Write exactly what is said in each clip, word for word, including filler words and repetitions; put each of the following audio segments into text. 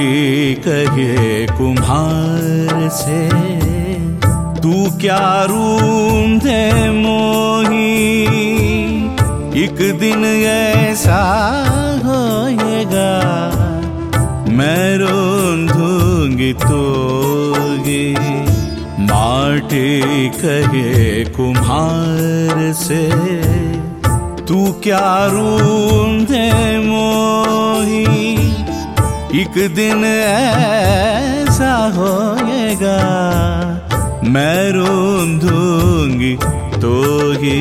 माटी कहे कुम्हार से, तू क्या रूंधे मोही, एक दिन ऐसा होएगा मैं रूंधूंगी तोगी। माटी कहे कुम्हार से, तू क्या रूंधे मोही, एक दिन ऐसा होएगा मैं रूंधूंगी तोही।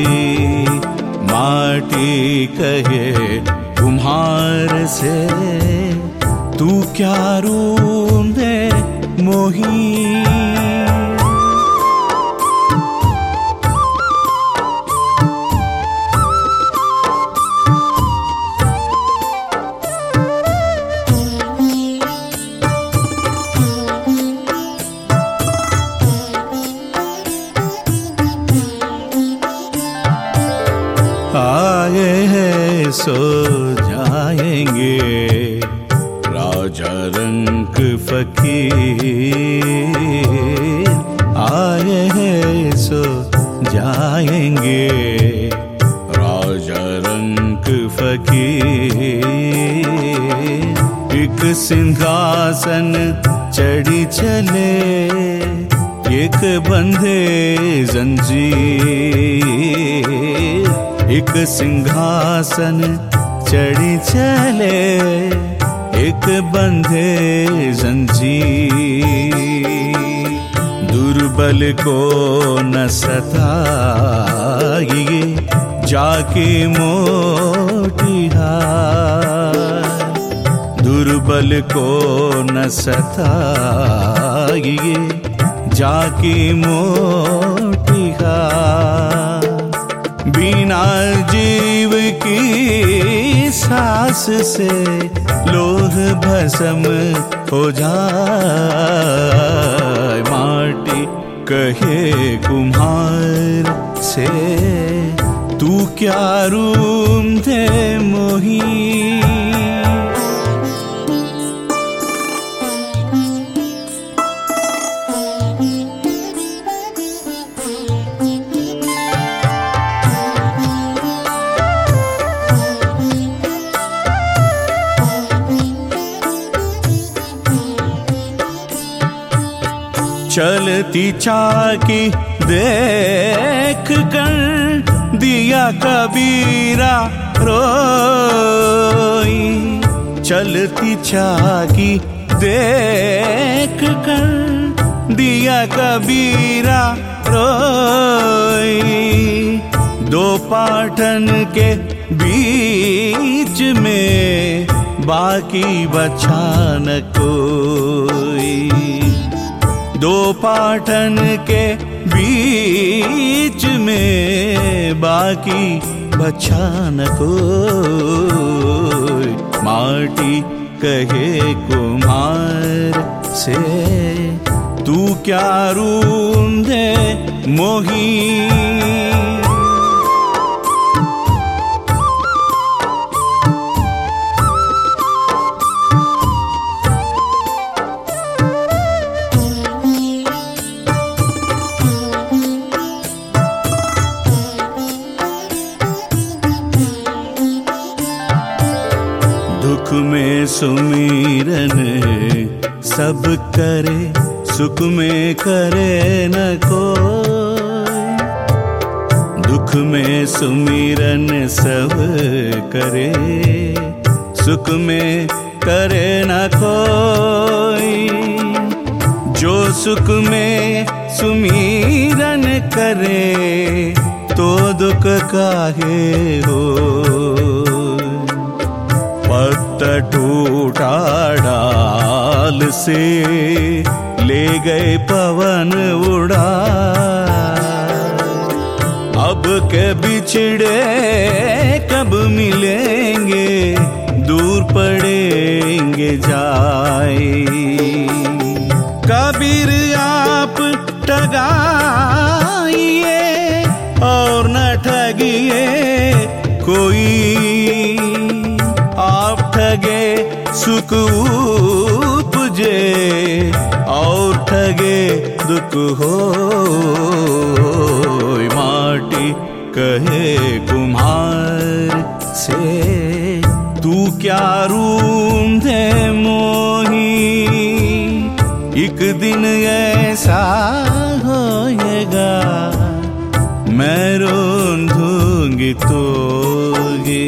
माटी कहे कुम्हार से, तू क्या रूंधे मोही। आए हैं सो जाएंगे राजा रंग फकीर, आए हैं सो जाएंगे राजा रंग फकीर। एक सिंहासन चढ़ी चले, एक बंधे जंजीर, एक सिंहासन चढ़ी चले, एक बंधे जंजीर। दुर्बल को न सताइए जाके मोटी हार, दुर्बल को न सताइए जाके मोटी हार। बिना जीव की सांस से लोह भस्म हो जाए। माटी कहे कुम्हार से, तू क्या रूंधे मोही। चलती चाकी देख कर दिया कबीरा रोई, चलती चाकी देख कर दिया कबीरा रोई। दो पाटन के बीच में बाकी बचा न कोई, दो पाटन के बीच में बाकी बचा न कोई। माटी कहे कुम्हार से, तू क्या रूंधे मोही। दुख में सुमिरन सब करे, सुख में करे न कोई। दुख में सुमिरन सब करे, सुख में करे न कोई। जो सुख में सुमिरन करे, तो दुख काहे हो। पत्ता टूटा डाल से ले गए पवन उड़ा, अब के बिछड़े कब मिलेंगे, दूर पड़ेंगे जाए। कबीर आप ठगाइए और न ठगिए कोई, आप ठगे सुख तुझे और ठगे दुख हो। माटी कहे कुम्हार से तू क्या रूंधे मोही, एक दिन ऐसा होएगा मैं रूंधूंगी तोगी।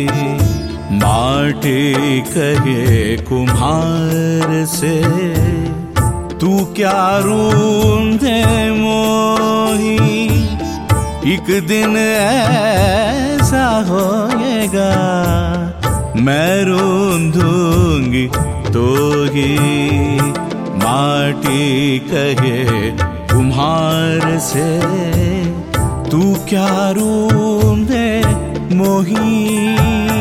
माटी कहे कुम्हार से तू क्या रूंधे मोही, एक दिन ऐसा होएगा मैं रूंधूंगी तोगी। माटी कहे कुम्हार से तू क्या रूंधे मोही।